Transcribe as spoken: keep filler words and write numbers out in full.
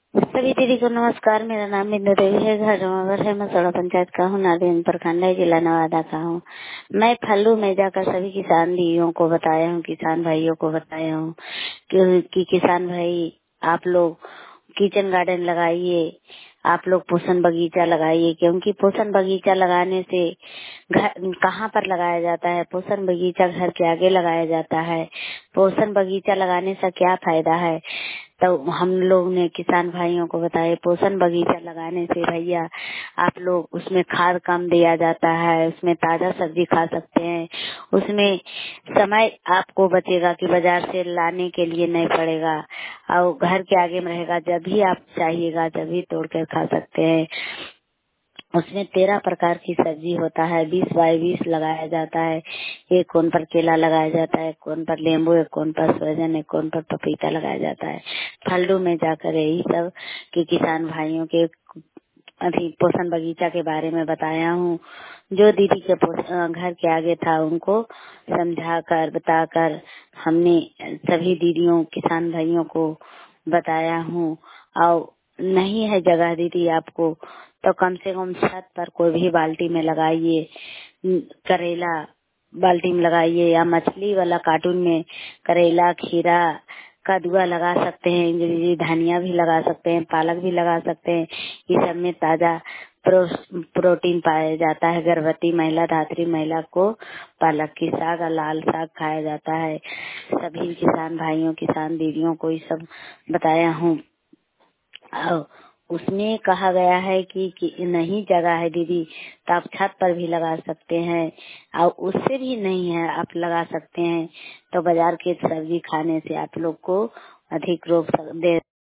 सभी दीदी को नमस्कार। मेरा नाम बिंदु देवी है। घर जमावर है। मैं सड़ा पंचायत का हूँ। नादिन प्रखंड है, जिला नवादा का हूँ। मैं फल्लू में जाकर सभी किसान दीदियों को बताया हूँ, किसान भाइयों को बताया हूँ कि, कि किसान भाई आप लोग किचन गार्डन लगाइए, आप लोग पोषण बगीचा लगाइए। क्योंकि पोषण बगीचा लगाने से घर कहाँ पर लगाया जाता है? पोषण बगीचा घर के आगे लगाया जाता है। पोषण बगीचा लगाने से क्या फायदा है? तो हम लोग ने किसान भाइयों को बताया पोषण बगीचा लगाने से भैया आप लोग उसमें खाद कम दिया जाता है, उसमें ताजा सब्जी खा सकते हैं, उसमें समय आपको बचेगा कि बाजार से लाने के लिए नहीं पड़ेगा और घर के आगे में रहेगा। जब भी आप चाहिएगा जब भी तोड़ कर खा सकते हैं। उसमें तेरह प्रकार की सब्जी होता है। बीस बाई बीस लगाया जाता है। एक कोन पर केला लगाया जाता है, एक कोन पर नींबू, एक कोन पर सहजन, एक कोन पर पपीता लगाया जाता है। फल्लू में जाकर यही सब कि किसान भाइयों के अभी पोषण बगीचा के बारे में बताया हूँ। जो दीदी के घर के आगे था उनको समझा कर बताकर हमने सभी दीदियों किसान भाइयों को बताया हूँ। और नहीं है जगह दीदी आपको तो कम से कम छत पर कोई भी बाल्टी में लगाइए, करेला बाल्टी में लगाइए या मछली वाला कार्टून में करेला, खीरा, कद्दुआ लगा सकते हैं, धनिया भी लगा सकते हैं, पालक भी लगा सकते हैं। ये सब में ताजा प्रो, प्रोटीन पाया जाता है। गर्भवती महिला, धात्री महिला को पालक की साग और लाल साग खाया जाता है। सभी किसान भाइयों किसान दीदियों को ये सब बताया हूँ। उसमें कहा गया है कि, कि नहीं जगह है दीदी तो आप छत पर भी लगा सकते हैं और उससे भी नहीं है आप लगा सकते हैं। तो बाजार के सब्जी खाने से आप लोग को अधिक रोग दे